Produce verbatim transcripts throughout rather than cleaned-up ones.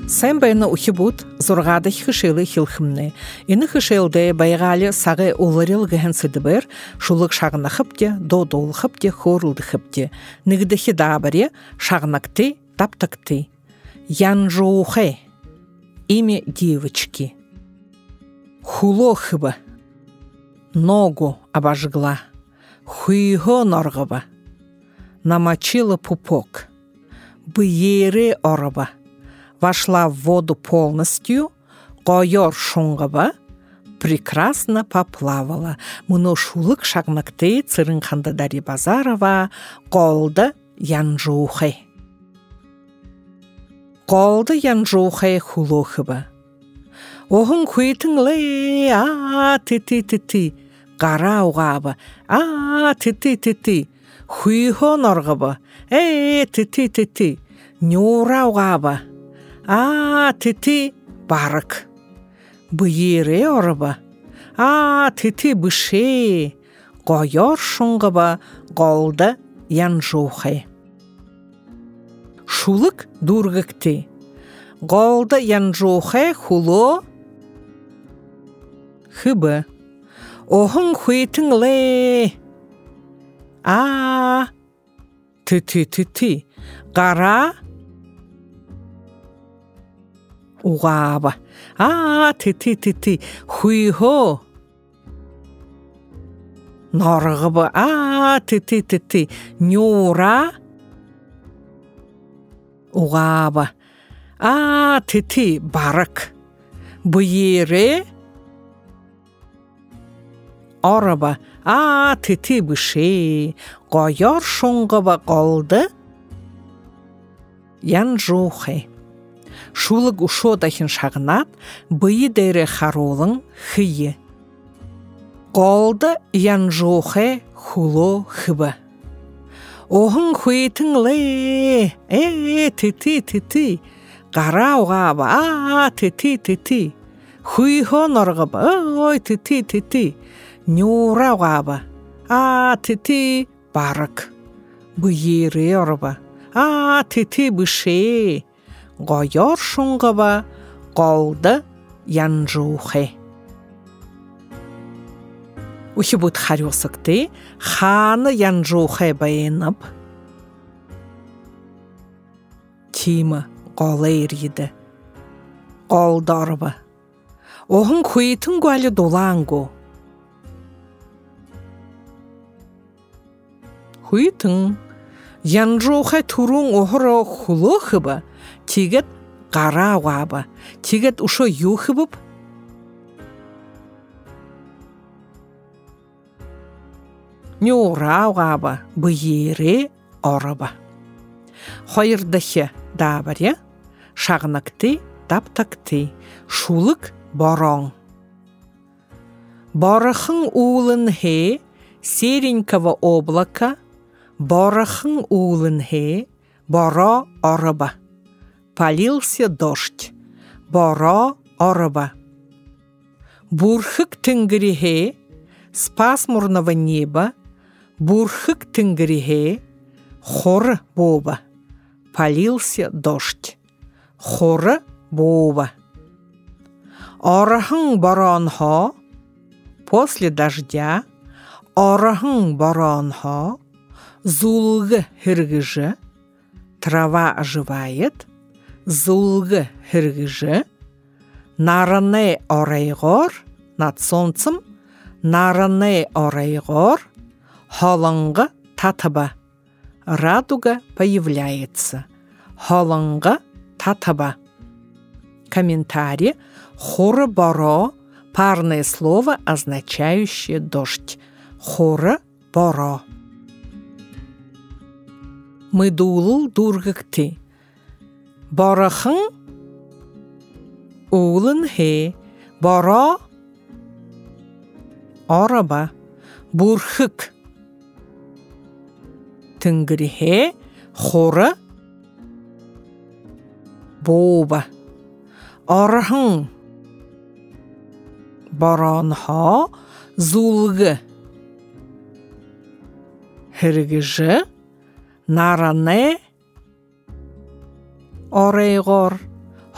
Sen bayna ухибут зургада хишелы хилхимне. Ины хишелде байгали сагы уларил гэн сидбер, шулык шагна хыпте, додол хыпте, хорулды хыпте. Нигдехи дабаре шагнакты, таптакты. Янжоухэ. Имя девочки. Хулохыба. Ногу обожгла. Хуйго норгоба. Намочила пупок. Быере ороба. Вошла в воду полностью, койор шуңғаба, прекрасно поплавала. Мұны шулық шағнакты цырынқанды Дарья Базарова қолды янжуғай. Қолды янжуғай хулохыба. Оғын көйтің ле, а-ты-ты-ты-ты, қара уғаба, а-ты-ты-ты-ты, хуйхон орғаба, э-ты-ты-ты-ты, нюра уғаба. А, ты-ты, барык. Быере орыба. А, ты-ты, быше. Койор шуңғыба, қолды янжуғай. Шулык дургыкты. Қолды янжуғай хуло. Хыбы. Оғын хуйтың ле. А, ты-ты-ты-ты. Қара. Уғаба. А, ты-ты-ты-ты, хуйго. Норғыба. А, ты-ты-ты-ты, нюра. Уғаба. А, ты-ты, барык. Быере. Ороба. А, ты-ты, быше. Койор шуңғыба қолды. Янжуғай. Шулык ушодахин шагнат, быйы дәйре харолың хые. Қолды янжуғай хуло хыба. Оғын хуйтың ле, э-ты-ты-ты-ты, қара уғаба, а-ты-ты-ты-ты, хуйхон орғаба, ой-ты-ты-ты-ты, нюра уғаба, а-ты-ты барык, быйере орба, а-ты-ты быше. Койор шуңғыба, қолды янжуғай. Ухибут харюсыкты, ханы янжуғай байынып. Тимі қолы ереді. Қолдарыба. Оғын көйтін көлі долаңғы. Көйтін. Янжуғай тұрың оғыры хулықыбы. Тигет қара уғаба, тигет ұшо юхыбып. Нюра уғаба, быере орыба. Хойырдахе дабаре, шағнакты, таптакты, шулык борон. Борахың улын хе, серенького облака, борахың улын хе, боро орыба. Полился дождь. Боро ороба. Бурхык тынгырихе, с пасмурного неба, бурхык тынгырихе, хоры боба. Полился дождь. Хоры боба. Орахың боронхо, после дождя, орахың боронхо, зулгы хиргыжы, трава оживает, зулгы хиргыжы, нарыны орайғор, над солнцем, нарыны орайғор, холыңғы татыба, радуга появляется, холыңғы татыба. Комментарий. Хоры боро – парное слово, означающее дождь. Хоры боро. Мыдулыл дургыкты. Борахың улын хе, боро ороба, бурхык тынгырихе, хоры боба. Орахың боронхо, зулгы хиргыжы, нараны орайғор,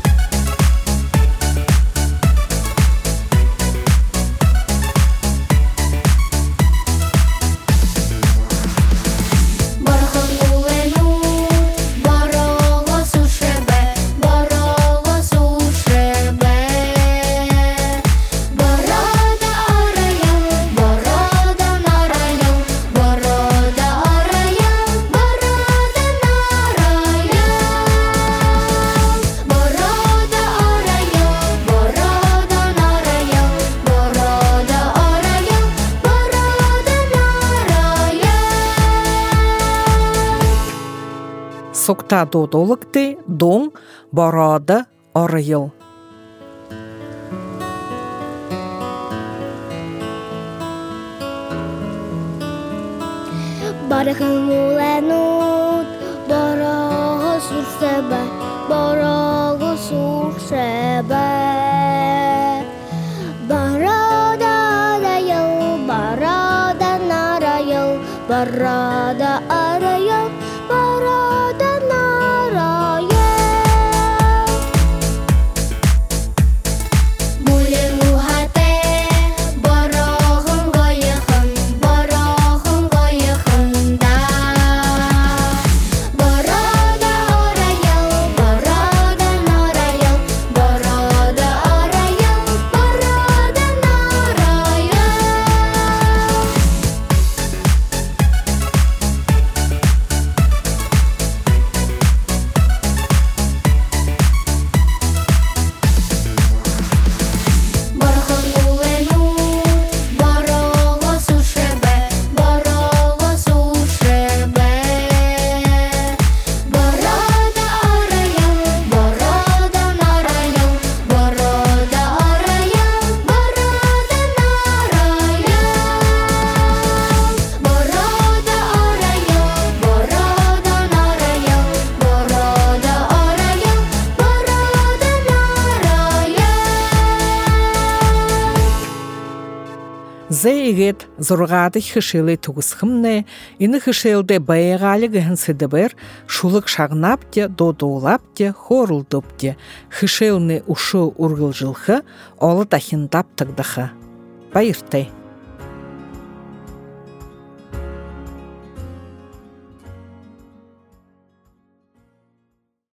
сокта додолыкты, доң барады арайыл. Barahın ulanut, barağı sürsebe, barağı sürsebe. Barada arayıl, barada narayıl, barada arayıl, barada narayıl. Bulin uhate, barağın gayıhın, barağın gayıhında. Barada arayıl, barada narayıl, barada arayıl, barada narayıl. Barahın ulanut, barağı sürsebe, barağı sürsebe. Barada arayıl, barada narayıl, barada arayıl, barada narayıl. Barada arayıl, barada narayıl, barada arayıl, barada narayıl. Зейгет зоргадых хышылы тугысхымны, ины хышылды байгалы гэнсэдбэр, шулык шагнапте, додолапте, хорулдупте, хышылны ушу ургылжылхы, олы тахиндап тагдыхы. Байыртай.